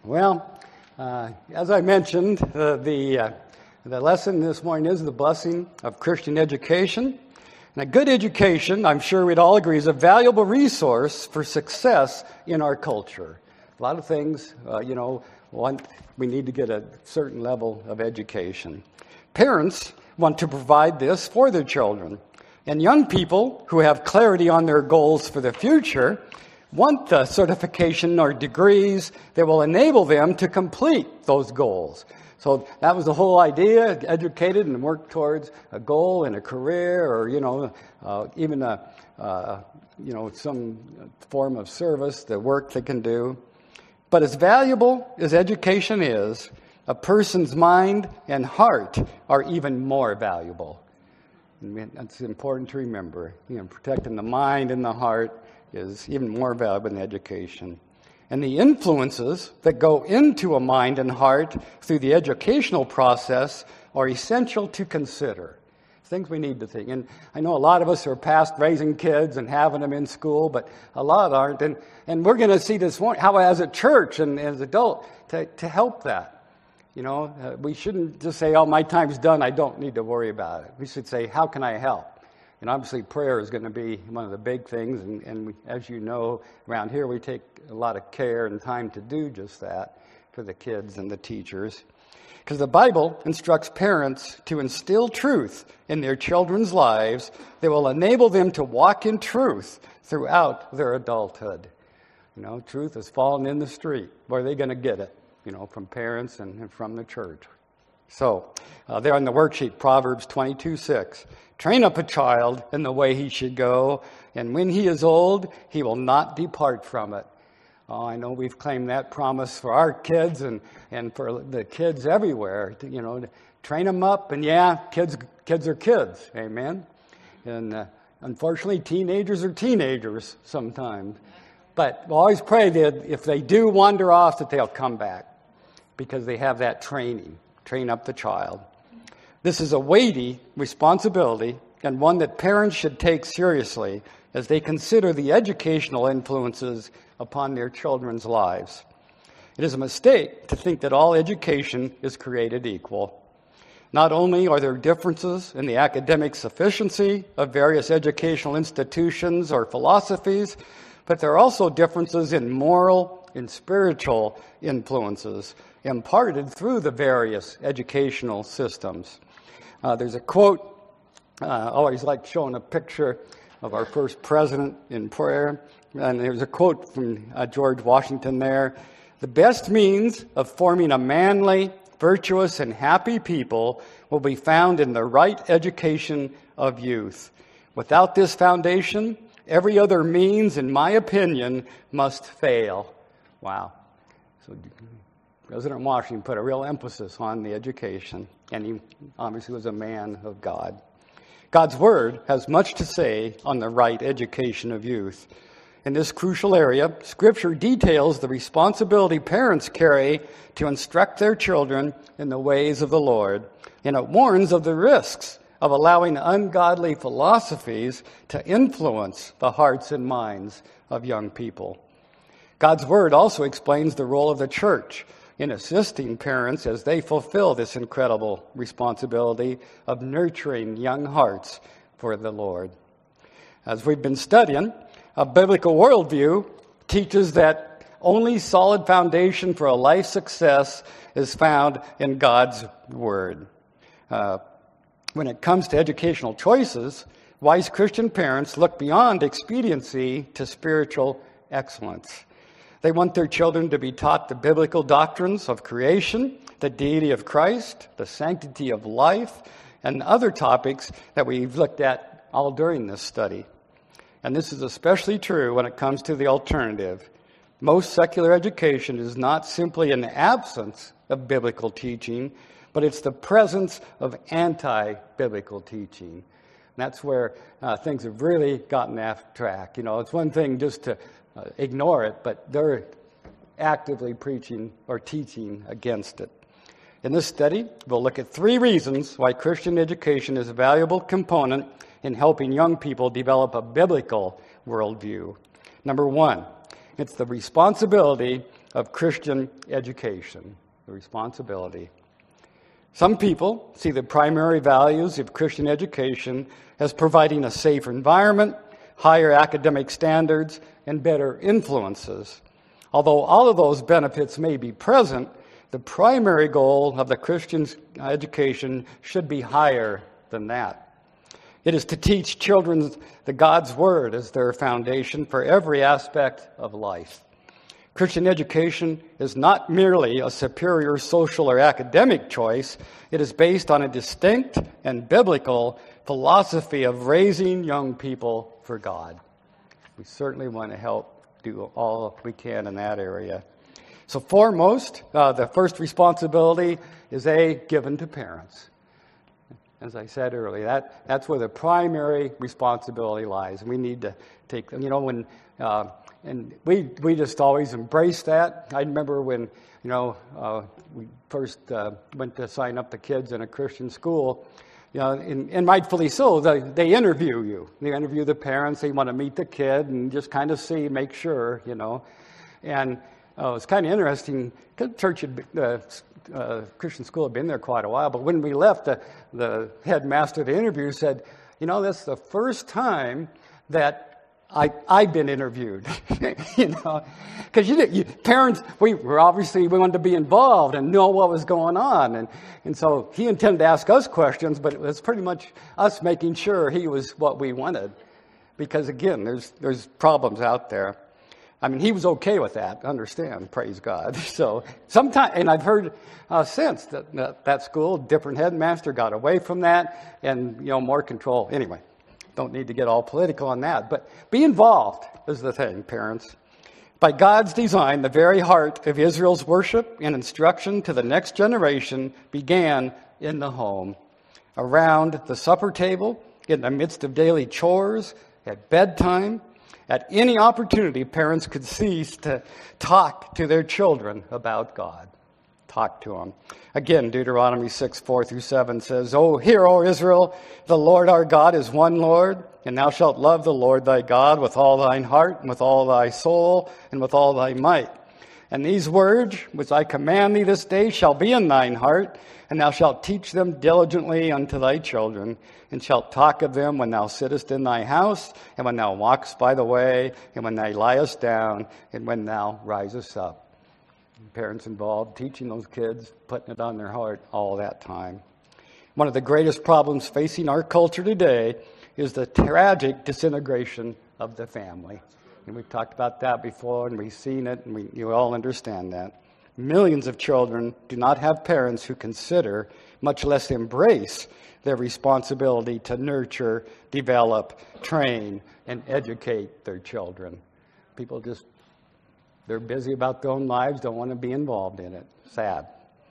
Well, as I mentioned, the lesson this morning is the blessing of Christian education. And a good education, I'm sure we'd all agree, is a valuable resource for success in our culture. A lot of things, we need to get a certain level of education. Parents want to provide this for their children. And young people who have clarity on their goals for the future want the certification or degrees that will enable them to complete those goals. So that was the whole idea, educated and work towards a goal and a career, or, even some form of service, the work they can do. But as valuable as education is, a person's mind and heart are even more valuable. And that's important to remember. Protecting the mind and the heart is even more valuable than education. And the influences that go into a mind and heart through the educational process are essential to consider. Things we need to think. And I know a lot of us are past raising kids and having them in school, but a lot aren't. And we're going to see this morning how as a church and as adult to help that. We shouldn't just say, oh, my time's done, I don't need to worry about it. We should say, how can I help? And obviously prayer is going to be one of the big things. And as you know, around here we take a lot of care and time to do just that for the kids and the teachers. Because the Bible instructs parents to instill truth in their children's lives that will enable them to walk in truth throughout their adulthood. Truth has fallen in the street. Where are they going to get it? From parents and from the church. So, there on the worksheet, Proverbs 22:6. Train up a child in the way he should go, and when he is old, he will not depart from it. Oh, I know we've claimed that promise for our kids and for the kids everywhere. To train them up, and kids are kids. Amen. And unfortunately, teenagers are teenagers sometimes. But we'll always pray that if they do wander off, that they'll come back because they have that training. Train up the child. This is a weighty responsibility and one that parents should take seriously as they consider the educational influences upon their children's lives. It is a mistake to think that all education is created equal. Not only are there differences in the academic sufficiency of various educational institutions or philosophies, but there are also differences in moral and spiritual influences imparted through the various educational systems. There's a quote, I always like showing a picture of our first president in prayer, and there's a quote from George Washington there. The best means of forming a manly, virtuous, and happy people will be found in the right education of youth. Without this foundation, every other means, in my opinion, must fail. Wow. So President Washington put a real emphasis on the education, and he obviously was a man of God. God's Word has much to say on the right education of youth. In this crucial area, Scripture details the responsibility parents carry to instruct their children in the ways of the Lord, and it warns of the risks of allowing ungodly philosophies to influence the hearts and minds of young people. God's Word also explains the role of the church in assisting parents as they fulfill this incredible responsibility of nurturing young hearts for the Lord. As we've been studying, a biblical worldview teaches that only solid foundation for a life success is found in God's Word. When it comes to educational choices, wise Christian parents look beyond expediency to spiritual excellence. They want their children to be taught the biblical doctrines of creation, the deity of Christ, the sanctity of life, and other topics that we've looked at all during this study. And this is especially true when it comes to the alternative. Most secular education is not simply an absence of biblical teaching, but it's the presence of anti-biblical teaching. And that's where things have really gotten off track. It's one thing just to ignore it, but they're actively preaching or teaching against it. In this study, we'll look at 3 reasons why Christian education is a valuable component in helping young people develop a biblical worldview. Number 1, it's the responsibility of Christian education, the responsibility. Some people see the primary values of Christian education as providing a safer environment, higher academic standards, and better influences. Although all of those benefits may be present, the primary goal of the Christian education should be higher than that. It is to teach children the God's Word as their foundation for every aspect of life. Christian education is not merely a superior social or academic choice. It is based on a distinct and biblical philosophy of raising young people for God. We certainly want to help do all we can in that area. So foremost, the first responsibility is given to parents. As I said earlier, that's where the primary responsibility lies. We need to take, and we just always embrace that. I remember when, we first went to sign up the kids in a Christian school, and rightfully so, they interview you. They interview the parents. They want to meet the kid and just kind of make sure, And it's kind of interesting, because Christian school had been there quite a while, but when we left, the headmaster of the interview said, that's the first time that I've been interviewed, because parents, we wanted to be involved and know what was going on, and so he intended to ask us questions, but it was pretty much us making sure he was what we wanted, because again, there's problems out there. I mean, he was okay with that. Understand? Praise God. So sometimes, and I've heard since that school, different headmaster got away from that, and more control. Anyway. Don't need to get all political on that, but be involved is the thing, parents. By God's design, the very heart of Israel's worship and instruction to the next generation began in the home, around the supper table, in the midst of daily chores, at bedtime. At any opportunity, parents could cease to talk to their children about God. Talk to them. Again, Deuteronomy 6:4-7 says, Hear, O Israel, the Lord our God is one Lord, and thou shalt love the Lord thy God with all thine heart, and with all thy soul, and with all thy might. And these words, which I command thee this day, shall be in thine heart, and thou shalt teach them diligently unto thy children, and shalt talk of them when thou sittest in thy house, and when thou walkest by the way, and when thou liest down, and when thou risest up. Parents involved, teaching those kids, putting it on their heart all that time. One of the greatest problems facing our culture today is the tragic disintegration of the family. And we've talked about that before, and we've seen it, and you all understand that. Millions of children do not have parents who consider, much less embrace, their responsibility to nurture, develop, train, and educate their children. People they're busy about their own lives, don't want to be involved in it. Sad.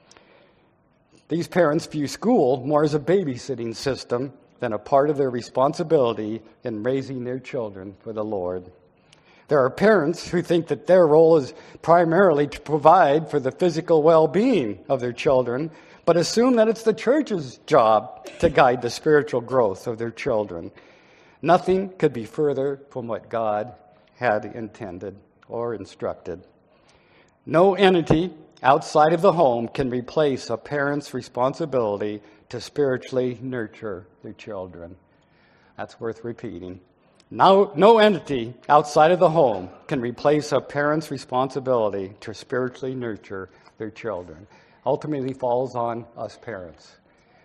These parents view school more as a babysitting system than a part of their responsibility in raising their children for the Lord. There are parents who think that their role is primarily to provide for the physical well-being of their children, but assume that it's the church's job to guide the spiritual growth of their children. Nothing could be further from what God had intended or instructed. No entity outside of the home can replace a parent's responsibility to spiritually nurture their children. That's worth repeating. No entity outside of the home can replace a parent's responsibility to spiritually nurture their children. Ultimately falls on us parents.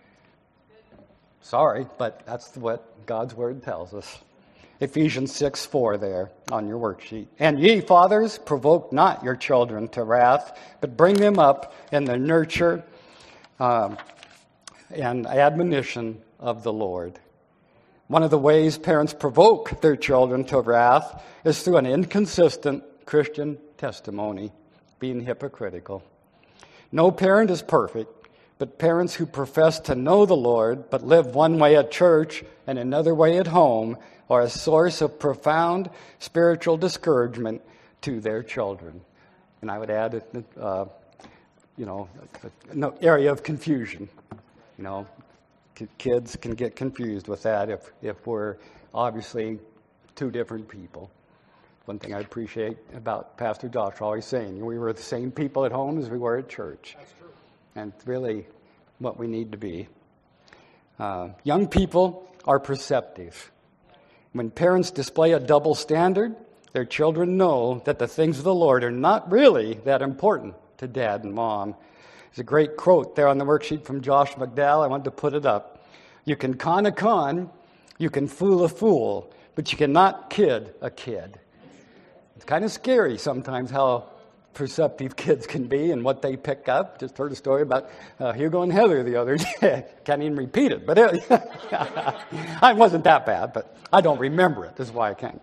Sorry, but that's what God's Word tells us. Ephesians 6:4 there on your worksheet. And ye, fathers, provoke not your children to wrath, but bring them up in the nurture and admonition of the Lord. One of the ways parents provoke their children to wrath is through an inconsistent Christian testimony, being hypocritical. No parent is perfect, but parents who profess to know the Lord but live one way at church and another way at home are a source of profound spiritual discouragement to their children. And I would add, an area of confusion. Kids can get confused with that if we're obviously two different people. One thing I appreciate about Pastor Josh always saying, we were the same people at home as we were at church. That's true. And it's really what we need to be. Young people are perceptive. When parents display a double standard, their children know that the things of the Lord are not really that important to dad and mom. There's a great quote there on the worksheet from Josh McDowell. I wanted to put it up. You can con a con, you can fool a fool, but you cannot kid a kid. It's kind of scary sometimes how perceptive kids can be and what they pick up. Just heard a story about Hugo and Heather the other day. Can't even repeat it, but it wasn't that bad, but I don't remember it. That's why I can't.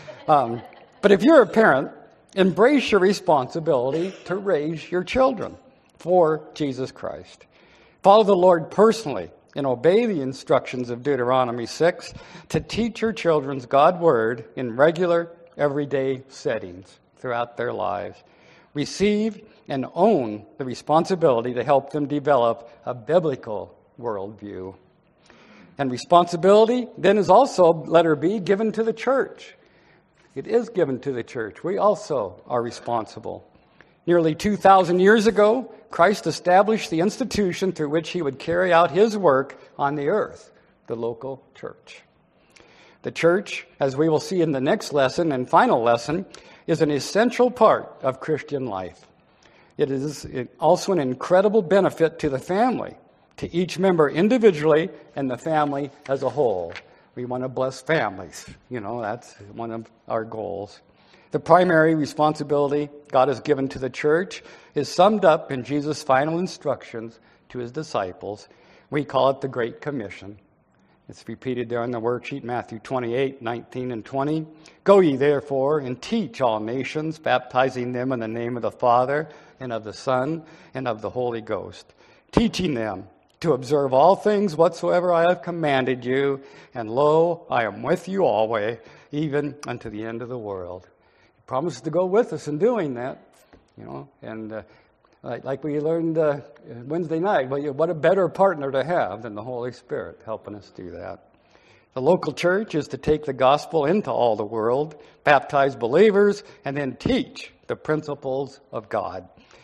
But if you're a parent, embrace your responsibility to raise your children for Jesus Christ. Follow the Lord personally and obey the instructions of Deuteronomy 6 to teach your children's God's word in regular, everyday settings throughout their lives. Receive and own the responsibility to help them develop a biblical worldview. And responsibility then is also, letter B, given to the church. It is given to the church. We also are responsible. Nearly 2,000 years ago, Christ established the institution through which he would carry out his work on the earth, the local church. The church, as we will see in the next lesson and final lesson, is an essential part of Christian life. It is also an incredible benefit to the family, to each member individually and the family as a whole. We want to bless families. That's one of our goals. The primary responsibility God has given to the church is summed up in Jesus' final instructions to his disciples. We call it the Great Commission. It's repeated there on the worksheet, Matthew 28, 19 and 20. Go ye therefore and teach all nations, baptizing them in the name of the Father and of the Son and of the Holy Ghost, teaching them to observe all things whatsoever I have commanded you, and lo, I am with you always, even unto the end of the world. He promises to go with us in doing that, and like we learned Wednesday night, what a better partner to have than the Holy Spirit helping us do that. The local church is to take the gospel into all the world, baptize believers, and then teach the principles of God's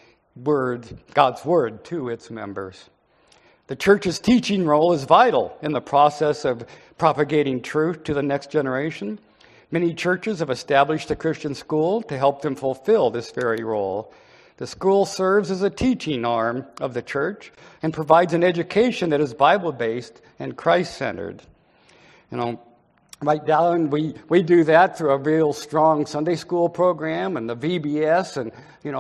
word to its members. The church's teaching role is vital in the process of propagating truth to the next generation. Many churches have established a Christian school to help them fulfill this very role. The school serves as a teaching arm of the church and provides an education that is Bible-based and Christ-centered. Right down, we do that through a real strong Sunday school program and the VBS, and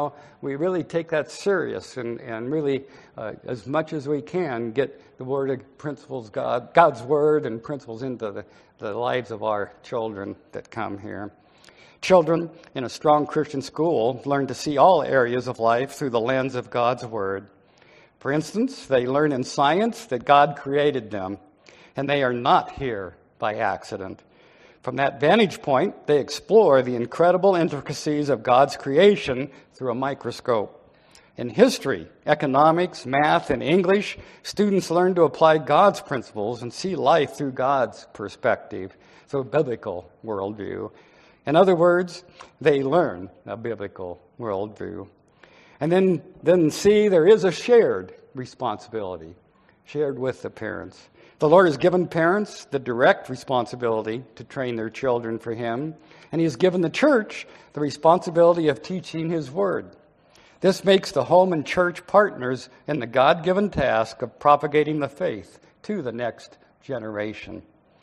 we really take that serious and really, as much as we can, get the word of principles, God's word and principles into the lives of our children that come here. Children in a strong Christian school learn to see all areas of life through the lens of God's word. For instance, they learn in science that God created them, and they are not here by accident. From that vantage point, they explore the incredible intricacies of God's creation through a microscope. In history, economics, math, and English, students learn to apply God's principles and see life through God's perspective, through a biblical worldview. In other words, they learn a biblical worldview. And then see, there is a shared responsibility, shared with the parents. The Lord has given parents the direct responsibility to train their children for him, and he has given the church the responsibility of teaching his word. This makes the home and church partners in the God-given task of propagating the faith to the next generation.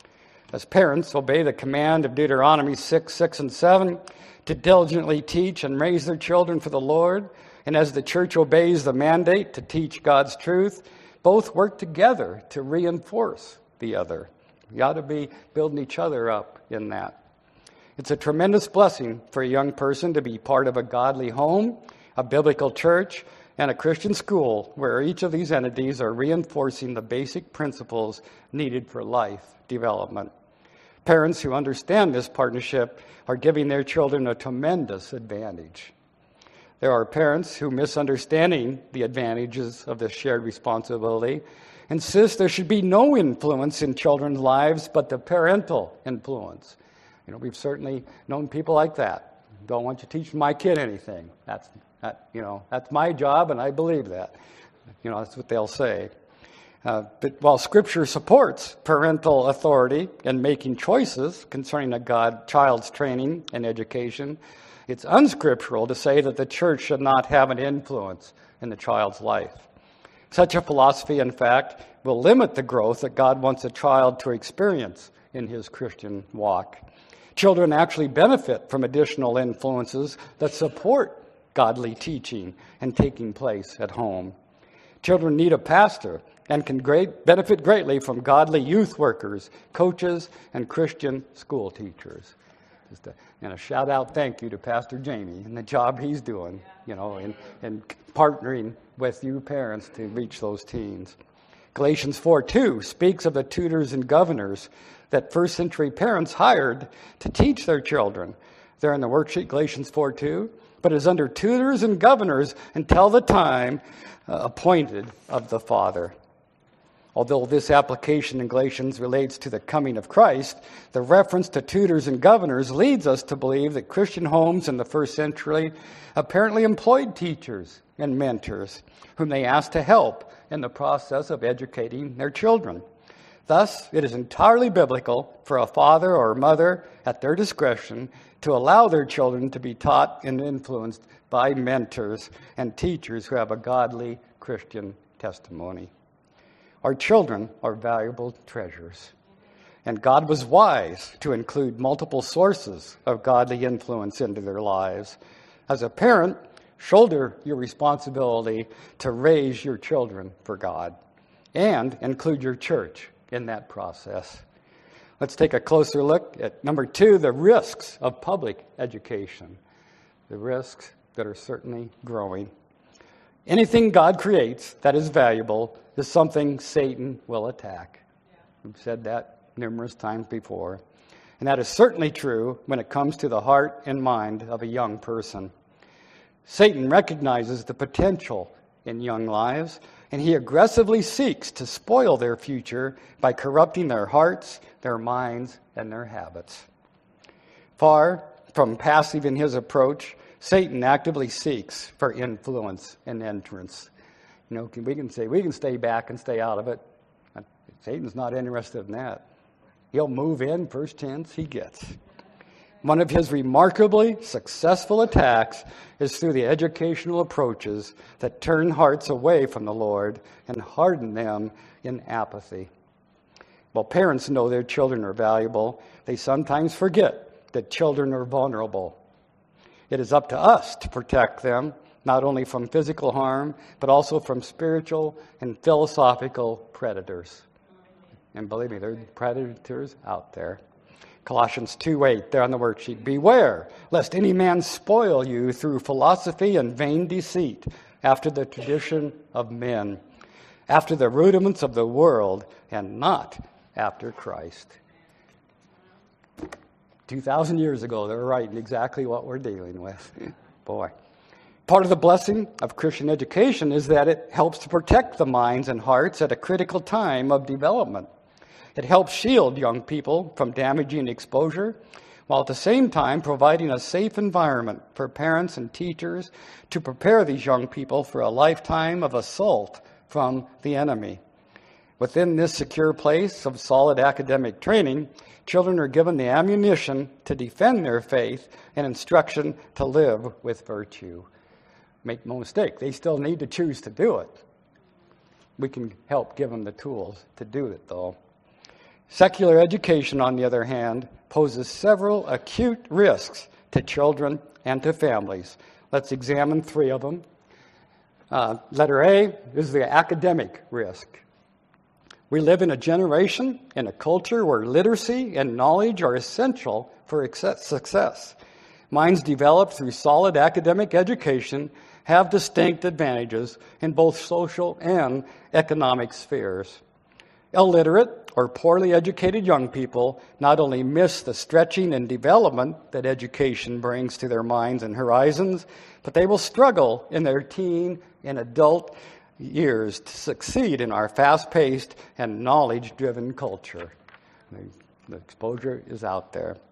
As parents, obey the command of Deuteronomy 6 and 7 to diligently teach and raise their children for the Lord. And as the church obeys the mandate to teach God's truth, both work together to reinforce the other. We ought to be building each other up in that. It's a tremendous blessing for a young person to be part of a godly home, a biblical church, and a Christian school where each of these entities are reinforcing the basic principles needed for life development. Parents who understand this partnership are giving their children a tremendous advantage. There are parents who, misunderstanding the advantages of this shared responsibility, insist there should be no influence in children's lives but the parental influence. We've certainly known people like that. Don't want you teaching my kid anything. That's my job, and I believe that. That's what they'll say. But while Scripture supports parental authority in making choices concerning a child's training and education, it's unscriptural to say that the church should not have an influence in the child's life. Such a philosophy, in fact, will limit the growth that God wants a child to experience in his Christian walk. Children actually benefit from additional influences that support godly teaching and taking place at home. Children need a pastor and can benefit greatly from godly youth workers, coaches, and Christian school teachers. Just a shout-out thank you to Pastor Jamie and the job he's doing, in partnering with you parents to reach those teens. Galatians 4:2 speaks of the tutors and governors that first century parents hired to teach their children. There in the worksheet, Galatians 4:2, but is under tutors and governors until the time appointed of the Father. Although this application in Galatians relates to the coming of Christ, the reference to tutors and governors leads us to believe that Christian homes in the first century apparently employed teachers and mentors whom they asked to help in the process of educating their children. Thus, it is entirely biblical for a father or mother at their discretion to allow their children to be taught and influenced by mentors and teachers who have a godly Christian testimony. Our children are valuable treasures, and God was wise to include multiple sources of godly influence into their lives. As a parent, shoulder your responsibility to raise your children for God and include your church in that process. Let's take a closer look at number 2, the risks of public education. The risks that are certainly growing. Anything God creates that is valuable is something Satan will attack. We've said that numerous times before. And that is certainly true when it comes to the heart and mind of a young person. Satan recognizes the potential in young lives, and he aggressively seeks to spoil their future by corrupting their hearts, their minds, and their habits. Far from passive in his approach, Satan actively seeks for influence and entrance. We can say we can stay back and stay out of it. Satan's not interested in that. He'll move in first chance he gets. One of his remarkably successful attacks is through the educational approaches that turn hearts away from the Lord and harden them in apathy. While parents know their children are valuable, they sometimes forget that children are vulnerable. It is up to us to protect them, not only from physical harm, but also from spiritual and philosophical predators. And believe me, there are predators out there. Colossians 2:8, there on the worksheet. Beware, lest any man spoil you through philosophy and vain deceit, after the tradition of men, after the rudiments of the world, and not after Christ. 2,000 years ago, they were writing exactly what we're dealing with. Boy. Part of the blessing of Christian education is that it helps to protect the minds and hearts at a critical time of development. It helps shield young people from damaging exposure, while at the same time providing a safe environment for parents and teachers to prepare these young people for a lifetime of assault from the enemy. Within this secure place of solid academic training, children are given the ammunition to defend their faith and instruction to live with virtue. Make no mistake, they still need to choose to do it. We can help give them the tools to do it, though. Secular education, on the other hand, poses several acute risks to children and to families. Let's examine 3 of them. Letter A is the academic risk. We live in a generation, in a culture where literacy and knowledge are essential for success. Minds developed through solid academic education have distinct advantages in both social and economic spheres. Illiterate or poorly educated young people not only miss the stretching and development that education brings to their minds and horizons, but they will struggle in their teen and adult years to succeed in our fast-paced and knowledge-driven culture. The exposure is out there.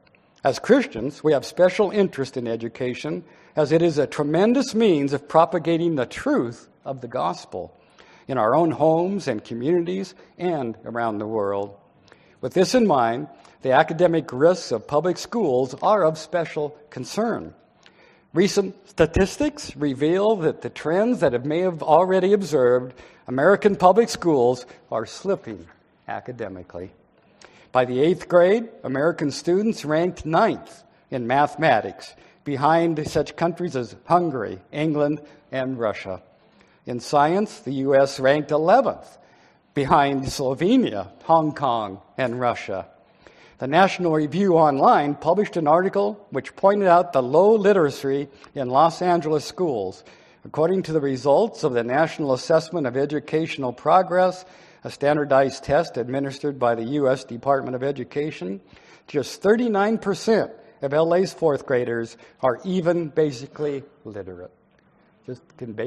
As Christians, we have special interest in education as it is a tremendous means of propagating the truth of the gospel in our own homes and communities and around the world. With this in mind, the academic risks of public schools are of special concern. Recent statistics reveal that the trends that may have already observed, American public schools are slipping academically. By the 8th grade, American students ranked 9th in mathematics, behind such countries as Hungary, England, and Russia. In science, the U.S. ranked 11th, behind Slovenia, Hong Kong, and Russia. The National Review Online published an article which pointed out the low literacy in Los Angeles schools. According to the results of the National Assessment of Educational Progress, a standardized test administered by the U.S. Department of Education, just 39% of LA's fourth graders are even basically literate. Just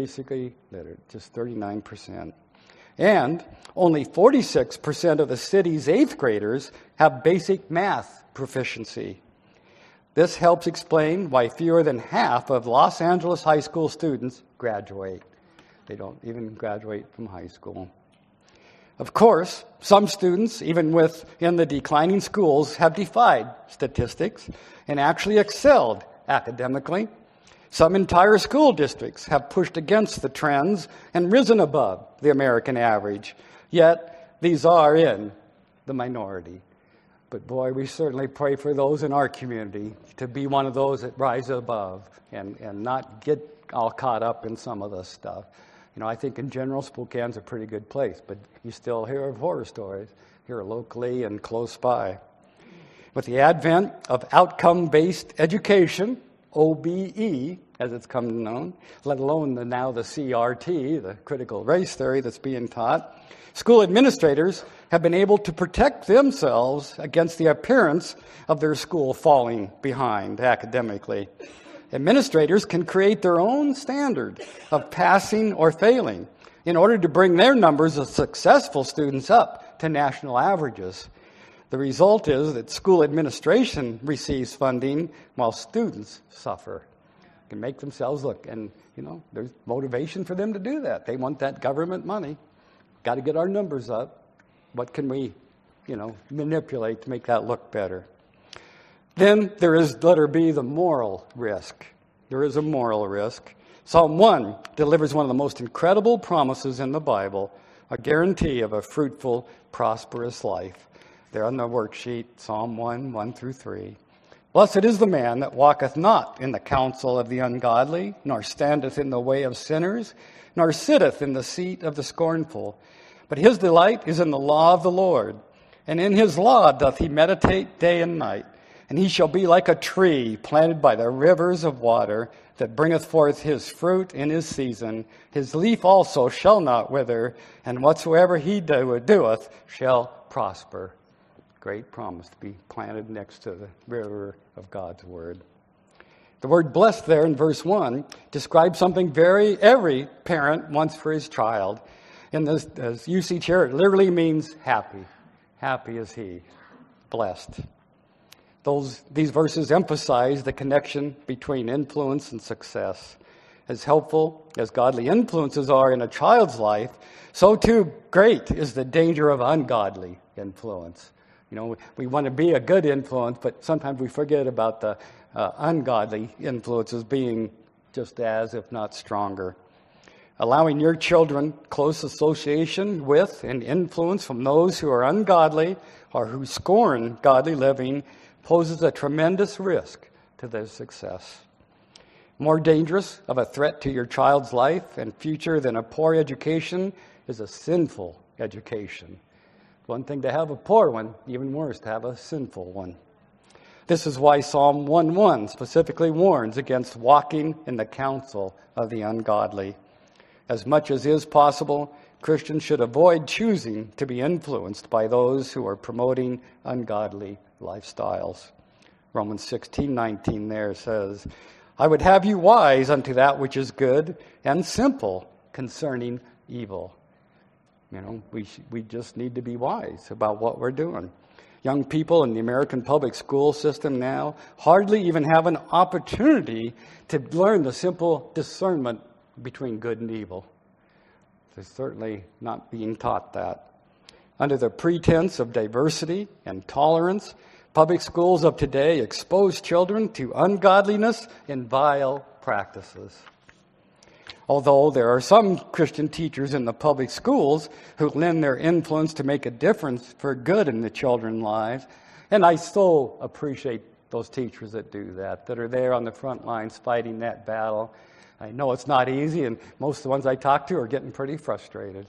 39%. And only 46% of the city's eighth graders have basic math proficiency. This helps explain why fewer than half of Los Angeles high school students graduate. They don't even graduate from high school. Of course, some students, even within the declining schools, have defied statistics and actually excelled academically. Some entire school districts have pushed against the trends and risen above the American average. Yet, these are in the minority. But boy, we certainly pray for those in our community to be one of those that rise above and not get all caught up in some of this stuff. You know, I think in general, Spokane's a pretty good place, but you still hear of horror stories here locally and close by. With the advent of outcome-based education, OBE, as it's come known, let alone now the CRT, the critical race theory that's being taught, school administrators have been able to protect themselves against the appearance of their school falling behind academically. Administrators can create their own standard of passing or failing in order to bring their numbers of successful students up to national averages. The result is that school administration receives funding while students suffer. They can make themselves look, and there's motivation for them to do that. They want that government money. Got to get our numbers up. What can we, manipulate to make that look better? Then there is, letter B, the moral risk. There is a moral risk. Psalm 1 delivers one of the most incredible promises in the Bible, a guarantee of a fruitful, prosperous life. There on the worksheet, Psalm 1, 1 through 3. Blessed is the man that walketh not in the counsel of the ungodly, nor standeth in the way of sinners, nor sitteth in the seat of the scornful. But his delight is in the law of the Lord, and in his law doth he meditate day and night. And he shall be like a tree planted by the rivers of water, that bringeth forth his fruit in his season. His leaf also shall not wither, and whatsoever he doeth shall prosper. Great promise to be planted next to the river of God's word. The word blessed there in verse 1 describes something every parent wants for his child. In this as usage here, it literally means happy. Happy is he. Blessed. These verses emphasize the connection between influence and success. As helpful as godly influences are in a child's life, so too great is the danger of ungodly influence. We want to be a good influence, but sometimes we forget about the ungodly influences being just as, if not stronger. Allowing your children close association with and influence from those who are ungodly or who scorn godly living poses a tremendous risk to their success. More dangerous of a threat to your child's life and future than a poor education is a sinful education. One thing to have a poor one, even worse to have a sinful one. This is why Psalm 1:1 specifically warns against walking in the counsel of the ungodly. As much as is possible, Christians should avoid choosing to be influenced by those who are promoting ungodly lifestyles. Romans 16:19 there says, I would have you wise unto that which is good and simple concerning evil. We just need to be wise about what we're doing. Young people in the American public school system now hardly even have an opportunity to learn the simple discernment between good and evil. They're certainly not being taught that. Under the pretense of diversity and tolerance, public schools of today expose children to ungodliness and vile practices. Although there are some Christian teachers in the public schools who lend their influence to make a difference for good in the children's lives, and I so appreciate those teachers that do that are there on the front lines fighting that battle. I know it's not easy, and most of the ones I talk to are getting pretty frustrated,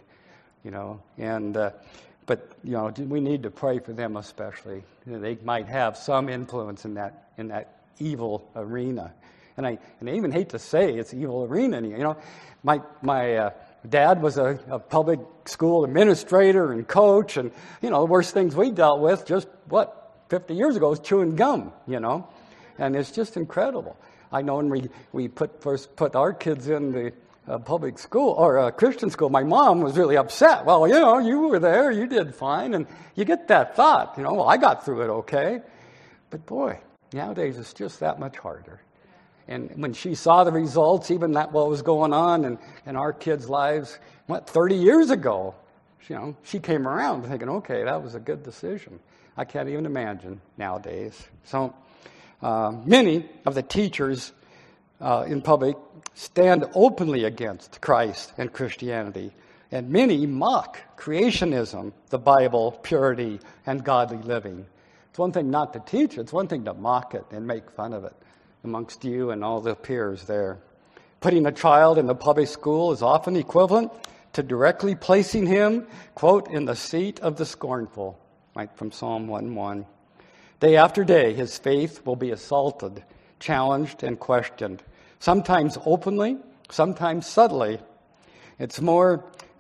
but we need to pray for them especially. They might have some influence in that evil arena. And I even hate to say it's evil arena. My dad was a public school administrator and coach, and the worst things we dealt with just 50 years ago was chewing gum. And it's just incredible. I know when we first put our kids in the public school or a Christian school, my mom was really upset. Well, you were there, you did fine, and you get that thought. Well, I got through it okay. But boy, nowadays it's just that much harder. And when she saw the results, even what was going on in our kids' lives, 30 years ago, she came around thinking, okay, that was a good decision. I can't even imagine nowadays. So many of the teachers in public stand openly against Christ and Christianity, and many mock creationism, the Bible, purity, and godly living. It's one thing not to teach it, it's one thing to mock it and make fun of it amongst you and all the peers there. Putting a child in the public school is often equivalent to directly placing him, quote, in the seat of the scornful, right from Psalm 1:1. Day after day, his faith will be assaulted, challenged, and questioned, sometimes openly, sometimes subtly. It's more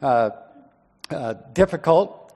difficult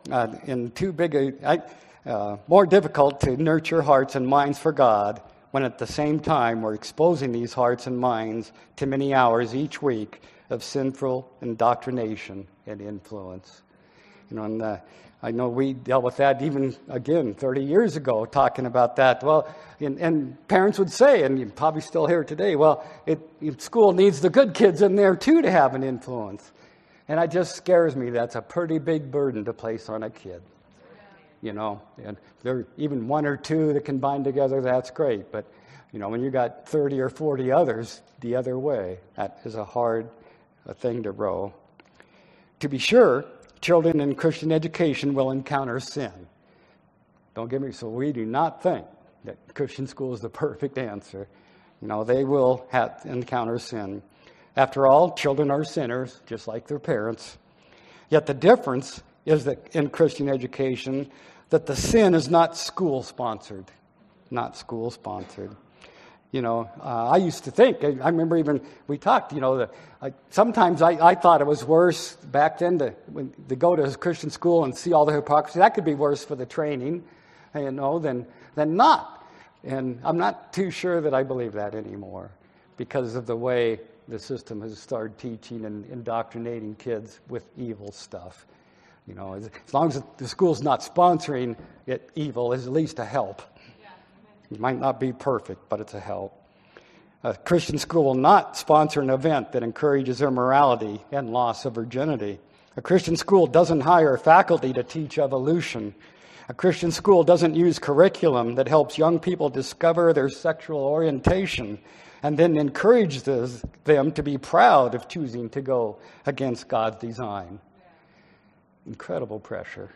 more difficult to nurture hearts and minds for God when at the same time we're exposing these hearts and minds to many hours each week of sinful indoctrination and influence. I know we dealt with that even, again, 30 years ago, talking about that. Well, and parents would say, and you probably still hear it today, well, school needs the good kids in there, too, to have an influence. And it just scares me. That's a pretty big burden to place on a kid. And there are even one or two that can bind together, that's great. But, when you got 30 or 40 others the other way, that is a hard thing to row. To be sure, children in Christian education will encounter sin. Don't get me, so we do not think that Christian school is the perfect answer. They will encounter sin. After all, children are sinners, just like their parents. Yet the difference is that in Christian education, that the sin is not school-sponsored. Not school-sponsored. I used to think, I remember even we talked, sometimes I thought it was worse back then to go to a Christian school and see all the hypocrisy. That could be worse for the training, than not. And I'm not too sure that I believe that anymore because of the way the system has started teaching and indoctrinating kids with evil stuff. As long as the school's not sponsoring it, evil is at least a help. It might not be perfect, but it's a help. A Christian school will not sponsor an event that encourages immorality and loss of virginity. A Christian school doesn't hire faculty to teach evolution. A Christian school doesn't use curriculum that helps young people discover their sexual orientation and then encourages them to be proud of choosing to go against God's design. Incredible pressure.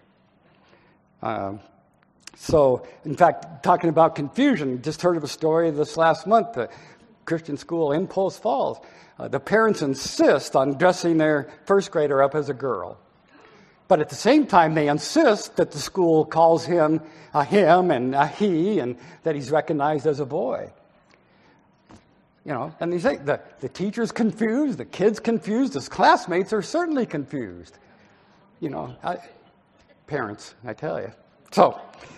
So, in fact, talking about confusion, just heard of a story this last month, the Christian school in Post Falls. The parents insist on dressing their first grader up as a girl. But at the same time, they insist that the school calls him a him and a he, and that he's recognized as a boy. And they say the teacher's confused, the kid's confused, his classmates are certainly confused. Parents, I tell you. So,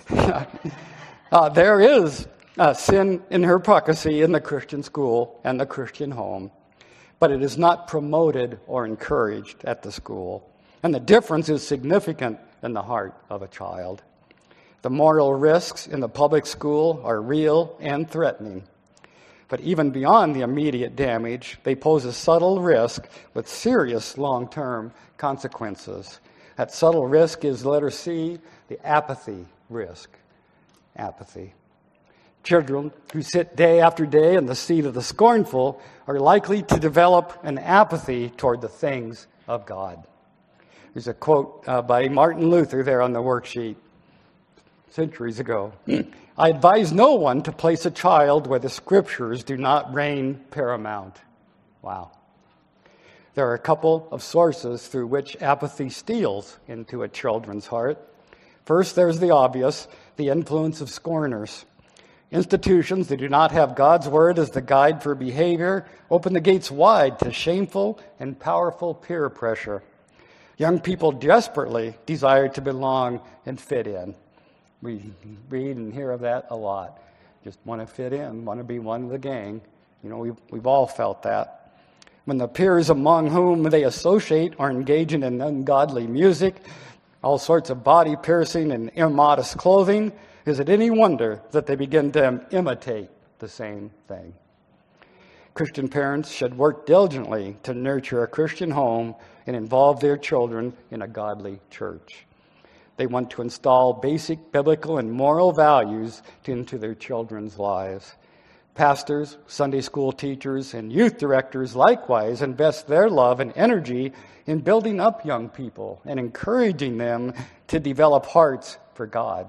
there is sin and hypocrisy in the Christian school and the Christian home, but it is not promoted or encouraged at the school. And the difference is significant in the heart of a child. The moral risks in the public school are real and threatening. But even beyond the immediate damage, they pose a subtle risk with serious long-term consequences. That subtle risk is, letter C, the apathy risk. Apathy. Children who sit day after day in the seat of the scornful are likely to develop an apathy toward the things of God. There's a quote by Martin Luther there on the worksheet centuries ago. I advise no one to place a child where the scriptures do not reign paramount. Wow. There are a couple of sources through which apathy steals into a children's heart. First, there's the obvious, the influence of scorners. Institutions that do not have God's word as the guide for behavior open the gates wide to shameful and powerful peer pressure. Young people desperately desire to belong and fit in. We read and hear of that a lot. Just want to fit in, want to be one of the gang. You know, we've all felt that. When the peers among whom they associate are engaging in ungodly music, all sorts of body piercing and immodest clothing, is it any wonder that they begin to imitate the same thing? Christian parents should work diligently to nurture a Christian home and involve their children in a godly church. They want to install basic biblical and moral values into their children's lives. Pastors, Sunday school teachers, and youth directors likewise invest their love and energy in building up young people and encouraging them to develop hearts for God.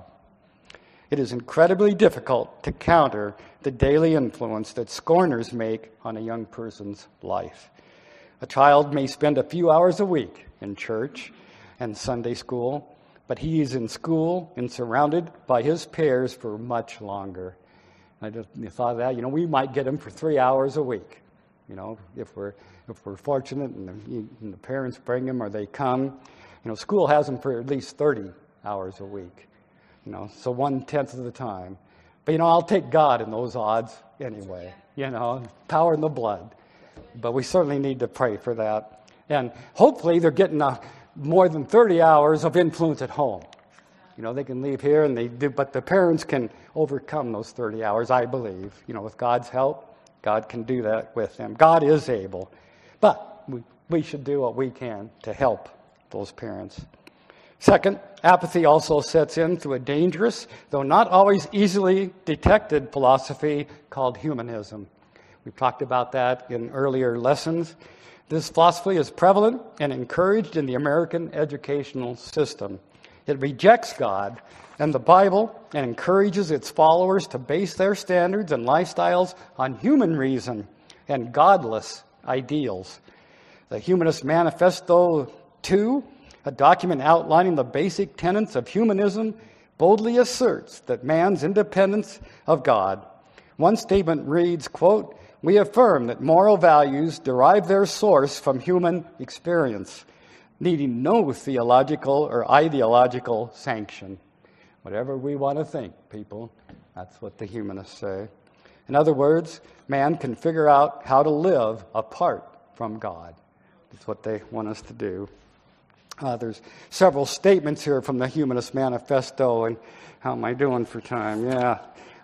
It is incredibly difficult to counter the daily influence that scorners make on a young person's life. A child may spend a few hours a week in church and Sunday school, but he is in school and surrounded by his peers for much longer. I just thought of that. You know, we might get him for 3 hours a week. You know, if we're fortunate and the parents bring him or they come. You know, school has him for at least 30 hours a week. You know, so 1/10 of the time. But you know, I'll take God in those odds anyway. You know, power in the blood. But we certainly need to pray for that. And hopefully they're getting more than 30 hours of influence at home. You know, they can leave here and they do, but the parents can overcome those 30 hours, I believe. You know, with God's help, God can do that with them. God is able. But we should do what we can to help those parents. Second, apathy also sets in through a dangerous, though not always easily detected philosophy called humanism. We've talked about that in earlier lessons. This philosophy is prevalent and encouraged in the American educational system. It rejects God and the Bible and encourages its followers to base their standards and lifestyles on human reason and godless ideals. The Humanist Manifesto 2, a document outlining the basic tenets of humanism, boldly asserts that man's independence of God. One statement reads, quote, "We affirm that moral values derive their source from human experience, needing no theological or ideological sanction." Whatever we want to think, people, that's what the humanists say. In other words, man can figure out how to live apart from God. That's what they want us to do. There's several statements here from the Humanist Manifesto, and how am I doing for time? Yeah,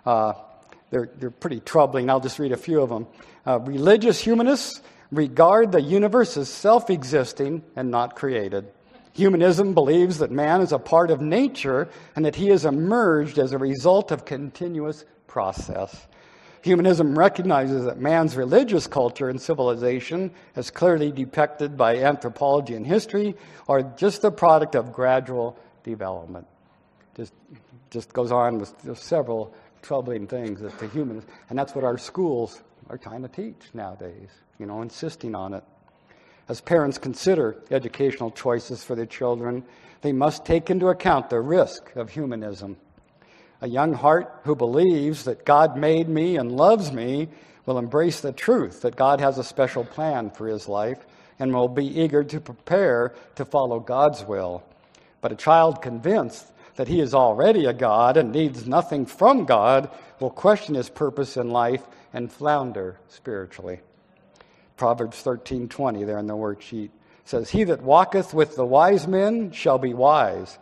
they're pretty troubling. I'll just read a few of them. Religious humanists regard the universe as self-existing and not created. Humanism believes that man is a part of nature and that he has emerged as a result of continuous process. Humanism recognizes that man's religious culture and civilization, as clearly depicted by anthropology and history, are just the product of gradual development. Just goes on with several troubling things that the humanists, and that's what our schools are trying to teach nowadays, you know, insisting on it. As parents consider educational choices for their children, they must take into account the risk of humanism. A young heart who believes that God made me and loves me will embrace the truth that God has a special plan for his life and will be eager to prepare to follow God's will. But a child convinced that he is already a God and needs nothing from God will question his purpose in life and flounder spiritually. Proverbs 13:20 there in the worksheet says, "He that walketh with the wise men shall be wise,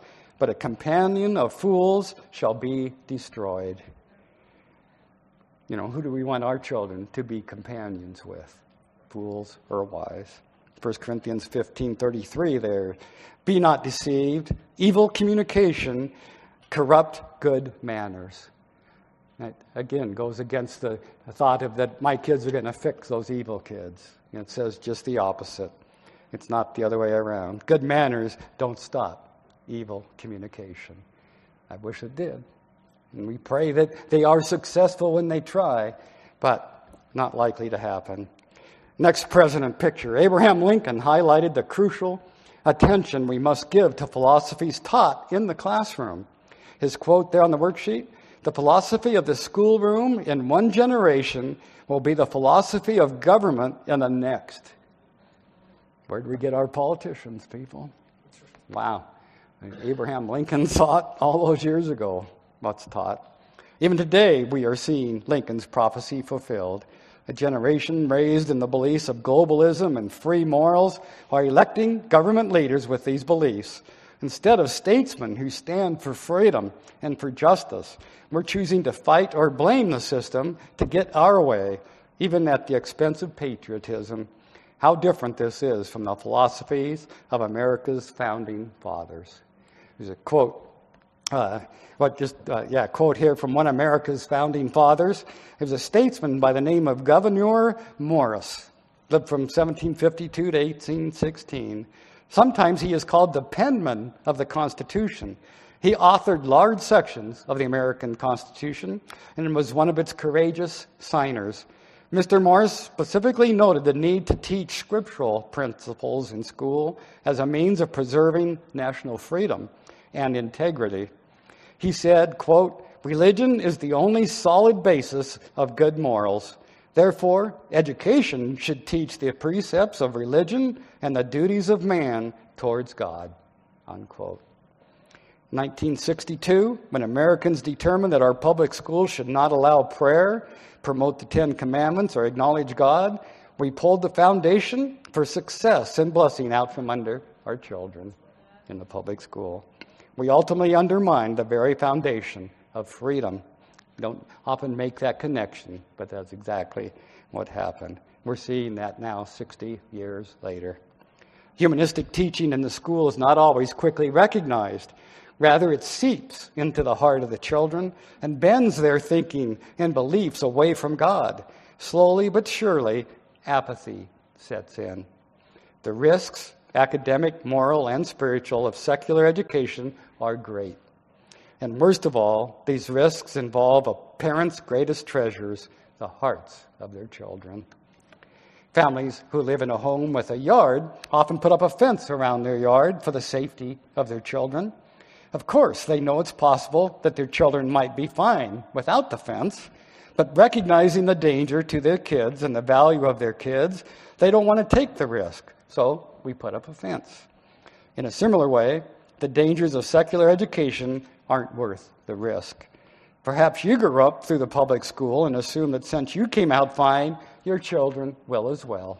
but a companion of fools shall be destroyed. You know, who do we want our children to be companions with? Fools or wise? 1 Corinthians 15:33 there. Be not deceived. Evil communication corrupt good manners. That, again, goes against the thought of that my kids are going to fix those evil kids. It says just the opposite. It's not the other way around. Good manners don't stop evil communication. I wish it did. And we pray that they are successful when they try, but not likely to happen. Next president picture. Abraham Lincoln highlighted the crucial attention we must give to philosophies taught in the classroom. His quote there on the worksheet, the philosophy of the schoolroom in one generation will be the philosophy of government in the next. Where do we get our politicians, people? Wow. Abraham Lincoln thought all those years ago what's taught. Even today, we are seeing Lincoln's prophecy fulfilled. A generation raised in the beliefs of globalism and free morals are electing government leaders with these beliefs. Instead of statesmen who stand for freedom and for justice, we're choosing to fight or blame the system to get our way, even at the expense of patriotism. How different this is from the philosophies of America's founding fathers. There's a quote, quote here from one of America's founding fathers. There's a statesman by the name of Gouverneur Morris, lived from 1752 to 1816. Sometimes he is called the penman of the Constitution. He authored large sections of the American Constitution and was one of its courageous signers. Mr. Morris specifically noted the need to teach scriptural principles in school as a means of preserving national freedom and integrity. He said, quote, religion is the only solid basis of good morals. Therefore, education should teach the precepts of religion and the duties of man towards God, unquote. 1962, when Americans determined that our public schools should not allow prayer, promote the Ten Commandments, or acknowledge God, we pulled the foundation for success and blessing out from under our children in the public school. We ultimately undermined the very foundation of freedom. We don't often make that connection, but that's exactly what happened. We're seeing that now 60 years later. Humanistic teaching in the school is not always quickly recognized. Rather, it seeps into the heart of the children and bends their thinking and beliefs away from God. Slowly but surely, apathy sets in. The risks, academic, moral, and spiritual, of secular education are great. And worst of all, these risks involve a parent's greatest treasures, the hearts of their children. Families who live in a home with a yard often put up a fence around their yard for the safety of their children. Of course, they know it's possible that their children might be fine without the fence, but recognizing the danger to their kids and the value of their kids, they don't want to take the risk. So we put up a fence. In a similar way, the dangers of secular education aren't worth the risk. Perhaps you grew up through the public school and assume that since you came out fine, your children will as well.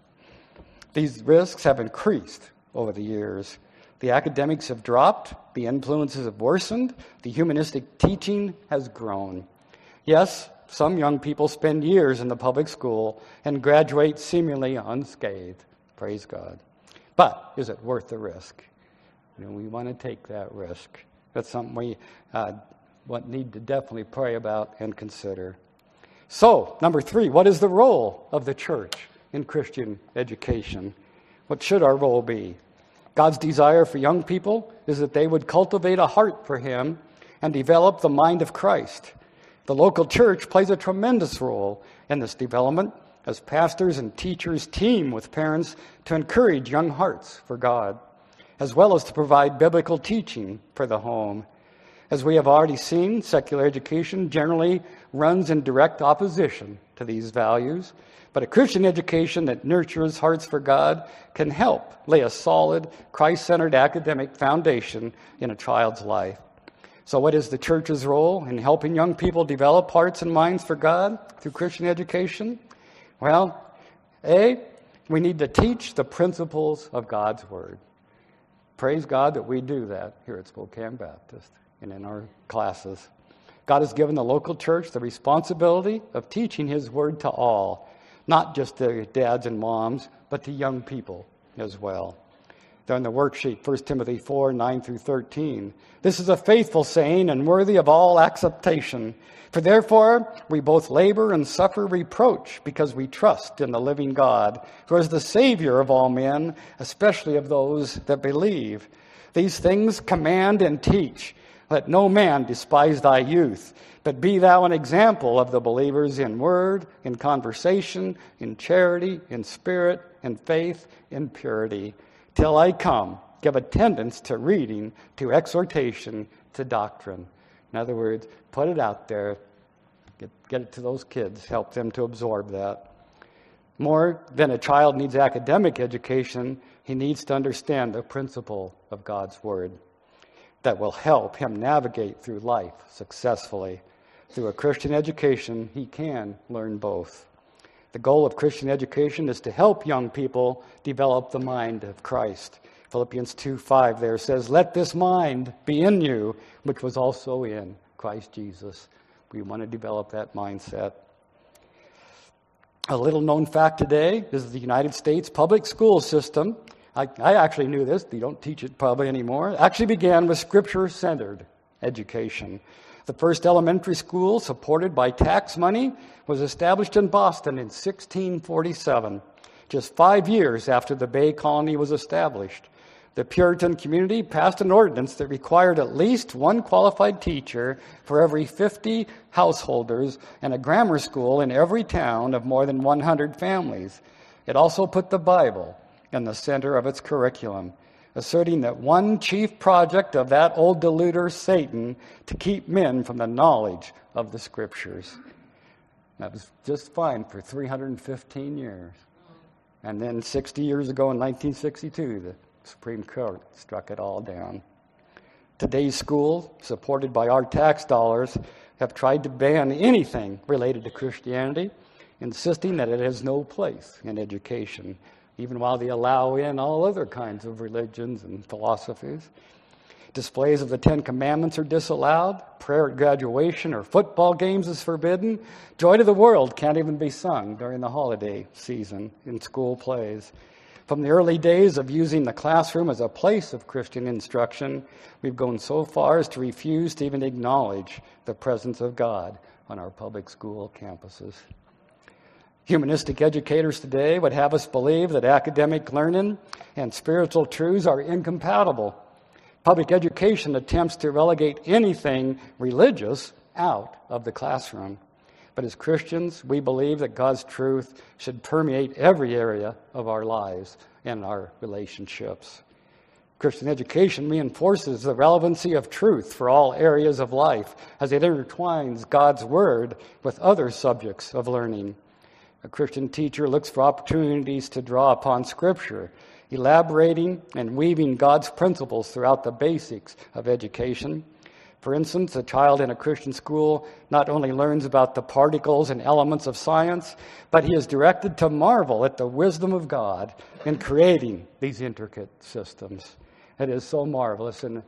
These risks have increased over the years. The academics have dropped, the influences have worsened, the humanistic teaching has grown. Yes, some young people spend years in the public school and graduate seemingly unscathed. Praise God. But is it worth the risk? You know, we want to take that risk. That's something we need to definitely pray about and consider. So, number 3, what is the role of the church in Christian education? What should our role be? God's desire for young people is that they would cultivate a heart for Him and develop the mind of Christ. The local church plays a tremendous role in this development as pastors and teachers team with parents to encourage young hearts for God, as well as to provide biblical teaching for the home. As we have already seen, secular education generally runs in direct opposition to these values, but a Christian education that nurtures hearts for God can help lay a solid, Christ-centered academic foundation in a child's life. So what is the church's role in helping young people develop hearts and minds for God through Christian education? Well, A, we need to teach the principles of God's Word. praise God that we do that here at Spokane Baptist and in our classes. God has given the local church the responsibility of teaching His Word to all, not just to dads and moms, but to young people as well. There in the worksheet, 1 Timothy 4, 9 through 13. This is a faithful saying and worthy of all acceptation. For therefore we both labor and suffer reproach because we trust in the living God, who is the Savior of all men, especially of those that believe. These things command and teach. Let no man despise thy youth, but be thou an example of the believers in word, in conversation, in charity, in spirit, in faith, in purity. Till I come, give attendance to reading, to exhortation, to doctrine. In other words, put it out there, get it to those kids, help them to absorb that. More than a child needs academic education, he needs to understand the principle of God's Word that will help him navigate through life successfully. Through a Christian education, he can learn both. The goal of Christian education is to help young people develop the mind of Christ. Philippians 2:5 there says, "Let this mind be in you, which was also in Christ Jesus." We want to develop that mindset. A little-known fact today is the United States public school system. I actually knew this. They don't teach it probably anymore. It actually began with Scripture-centered education. The first elementary school, supported by tax money, was established in Boston in 1647, just 5 years after the Bay Colony was established. The Puritan community passed an ordinance that required at least one qualified teacher for every 50 householders and a grammar school in every town of more than 100 families. It also put the Bible in the center of its curriculum, asserting that one chief project of that old deluder, Satan, to keep men from the knowledge of the Scriptures. That was just fine for 315 years. And then 60 years ago in 1962, the Supreme Court struck it all down. Today's schools, supported by our tax dollars, have tried to ban anything related to Christianity, insisting that it has no place in education, even while they allow in all other kinds of religions and philosophies. Displays of the Ten Commandments are disallowed. Prayer at graduation or football games is forbidden. Joy to the World can't even be sung during the holiday season in school plays. From the early days of using the classroom as a place of Christian instruction, we've gone so far as to refuse to even acknowledge the presence of God on our public school campuses. Humanistic educators today would have us believe that academic learning and spiritual truths are incompatible. Public education attempts to relegate anything religious out of the classroom. But as Christians, we believe that God's truth should permeate every area of our lives and our relationships. Christian education reinforces the relevancy of truth for all areas of life as it intertwines God's Word with other subjects of learning. A Christian teacher looks for opportunities to draw upon Scripture, elaborating and weaving God's principles throughout the basics of education. For instance, a child in a Christian school not only learns about the particles and elements of science, but he is directed to marvel at the wisdom of God in creating these intricate systems. It is so marvelous, and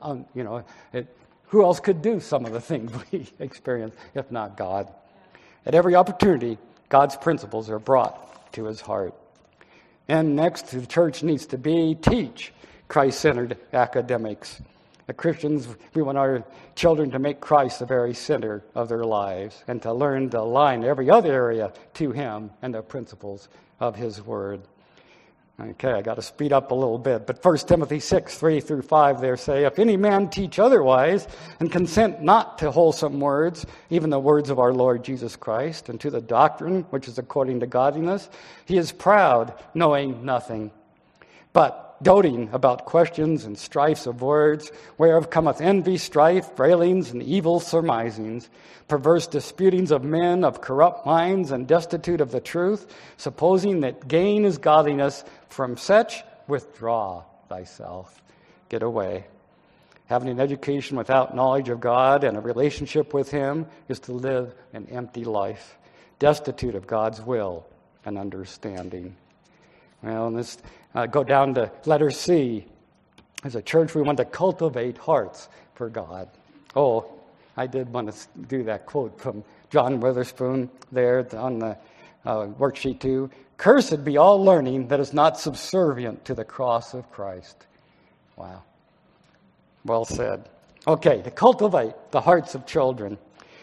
who else could do some of the things we experience if not God? At every opportunity, God's principles are brought to his heart. And next, the church needs to teach Christ-centered academics. The Christians, we want our children to make Christ the very center of their lives and to learn to align every other area to him and the principles of his word. Okay, I got to speed up a little bit, but 1 Timothy 6, 3 through 5 there say, "If any man teach otherwise and consent not to wholesome words, even the words of our Lord Jesus Christ, and to the doctrine which is according to godliness, he is proud, knowing nothing, but doting about questions and strifes of words, whereof cometh envy, strife, railings, and evil surmisings, perverse disputings of men of corrupt minds and destitute of the truth, supposing that gain is godliness. From such withdraw thyself." Get away. Having an education without knowledge of God and a relationship with him is to live an empty life, destitute of God's will and understanding. Well, let's go down to letter C. As a church, we want to cultivate hearts for God. Oh, I did want to do that quote from John Witherspoon there on the worksheet 2. Cursed be all learning that is not subservient to the cross of Christ. Wow. Well said. Okay, to cultivate the hearts of children.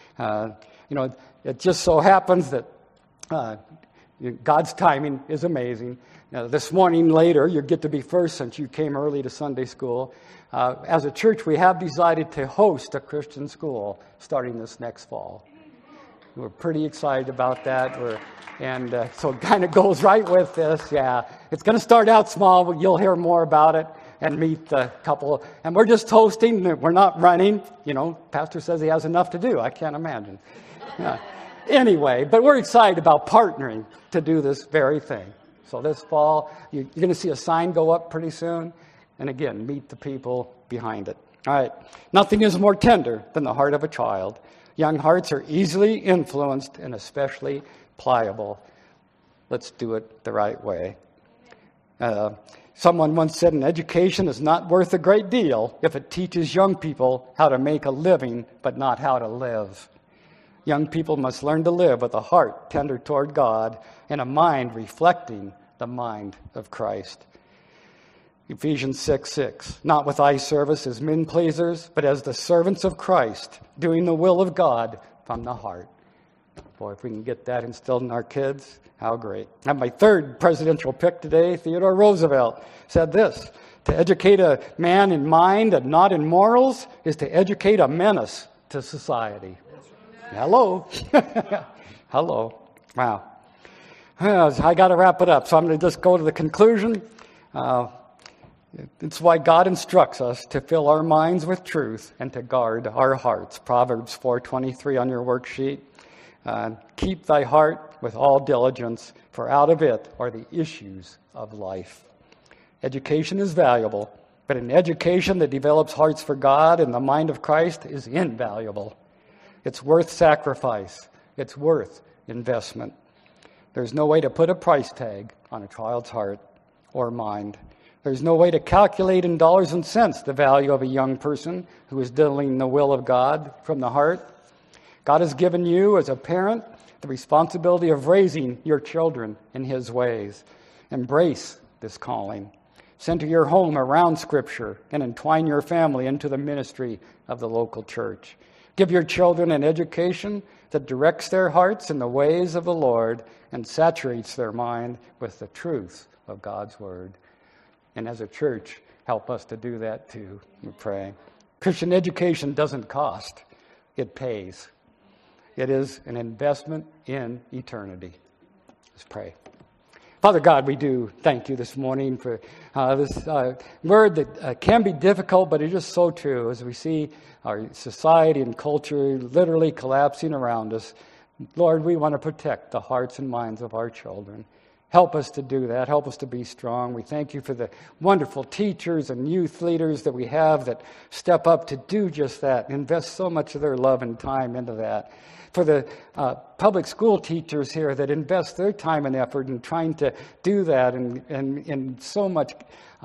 It just so happens that God's timing is amazing. This morning later, you get to be first since you came early to Sunday school. As a church, we have decided to host a Christian school starting this next fall. We're pretty excited about that. So it kind of goes right with this. Yeah, it's going to start out small, but you'll hear more about it and meet a couple. And we're just hosting. We're not running. Pastor says he has enough to do. I can't imagine. Yeah. Anyway, but we're excited about partnering to do this very thing. So this fall, you're going to see a sign go up pretty soon. And again, meet the people behind it. All right. Nothing is more tender than the heart of a child. Young hearts are easily influenced and especially pliable. Let's do it the right way. Someone once said, an education is not worth a great deal if it teaches young people how to make a living, but not how to live. Young people must learn to live with a heart tender toward God and a mind reflecting the mind of Christ. Ephesians 6:6. Not with eye service as men pleasers, but as the servants of Christ, doing the will of God from the heart. Boy, if we can get that instilled in our kids, how great. And my third presidential pick today, Theodore Roosevelt, said this: to educate a man in mind and not in morals is to educate a menace to society. Hello. Hello. Wow. I got to wrap it up, so I'm going to just go to the conclusion. It's why God instructs us to fill our minds with truth and to guard our hearts. Proverbs 4:23 on your worksheet. Keep thy heart with all diligence, for out of it are the issues of life. Education is valuable, but an education that develops hearts for God and the mind of Christ is invaluable. It's worth sacrifice. It's worth investment. There's no way to put a price tag on a child's heart or mind. There's no way to calculate in dollars and cents the value of a young person who is doing the will of God from the heart. God has given you, as a parent, the responsibility of raising your children in His ways. Embrace this calling. Center your home around Scripture and entwine your family into the ministry of the local church. Give your children an education that directs their hearts in the ways of the Lord and saturates their mind with the truth of God's Word. And as a church, help us to do that too, we pray. Christian education doesn't cost. It pays. It is an investment in eternity. Let's pray. Father God, we do thank you this morning for this word that can be difficult, but it is so true as we see our society and culture literally collapsing around us. Lord, we want to protect the hearts and minds of our children. Help us to do that. Help us to be strong. We thank you for the wonderful teachers and youth leaders that we have that step up to do just that, invest so much of their love and time into that. For the public school teachers here that invest their time and effort in trying to do that and in so much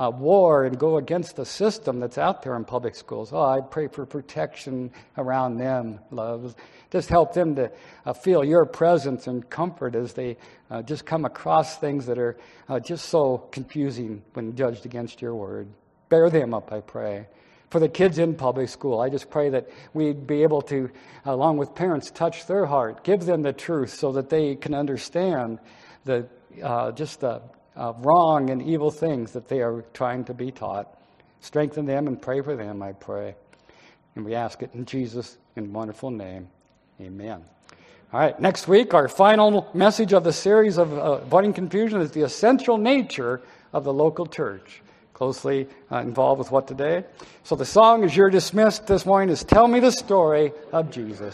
war and go against the system that's out there in public schools. Oh, I pray for protection around them, love. Just help them to feel your presence and comfort as they just come across things that are just so confusing when judged against your word. Bear them up, I pray. For the kids in public school, I just pray that we'd be able to, along with parents, touch their heart, give them the truth so that they can understand the wrong and evil things that they are trying to be taught. Strengthen them and pray for them, I pray. And we ask it in Jesus' wonderful name. Amen. All right, next week, our final message of the series of Avoiding Confusion is the essential nature of the local church. Closely involved with what today? So the song, as you're dismissed this morning, is Tell Me the Story of Jesus.